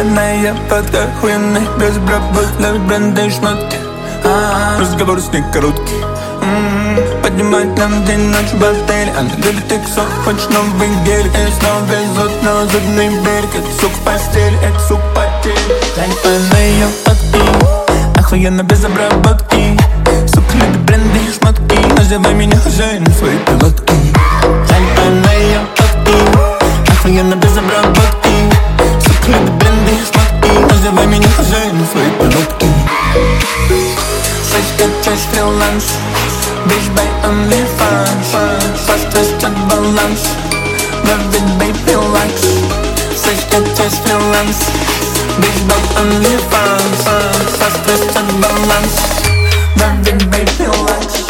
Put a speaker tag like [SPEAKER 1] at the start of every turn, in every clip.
[SPEAKER 1] пьяная под охуенный безработный бренды и шмотки. Разговор с ней короткий. Поднимать нам день-ночь в отеле. Она любит иксов, хочет новый гелик. И снова везут на зубный берег. Это сук в постели, это сук в потеле. Тайпа на ее фотки, охуенно без обработки. Сука любит бренды и шмотки. Называй меня хозяином своей пилотки. Тайпа на ее фотки, охуенно без обработки. Сука любит бренды и шмотки. Называй меня хозяином своей пилотки. Сочка часть фриланс, bitch by OnlyFans. Fast растет баланс, love it baby likes. Сочка часть фриланс, bitch by OnlyFans. Fast растет баланс, love it baby likes.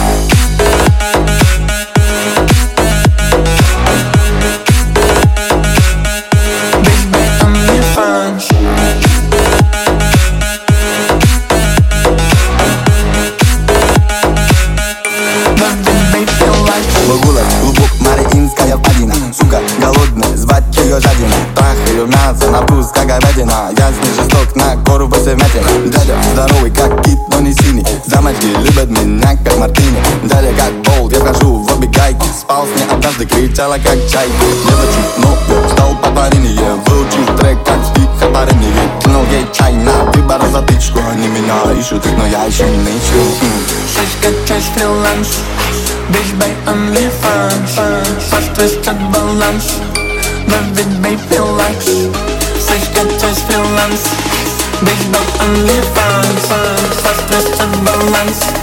[SPEAKER 1] Bitch by OnlyFans.
[SPEAKER 2] Выгулать клубок Мариинская впадина. Сука голодная, звать ее жадина. Трахаю мясо на вкус, как говядина. Я с ней жесток, на гору посемятина. Дядя здоровый, как кит, но не синий. Замочки любят меня, как мартини. Дядя как болт, я хожу в обе гайки. Спал с ней однажды, кричала, как чайка. Девочек много, стал по парине. Выучил трек, как стих опарение. Кинул ей чай на выбор затычку. Они меня ищут, но я еще не ищу.
[SPEAKER 1] Сочка часть фриланс, bitch by OnlyFans. Fast растет баланс, love it baby likes. Сочка часть фриланс, bitch by OnlyFans. Fast растет баланс.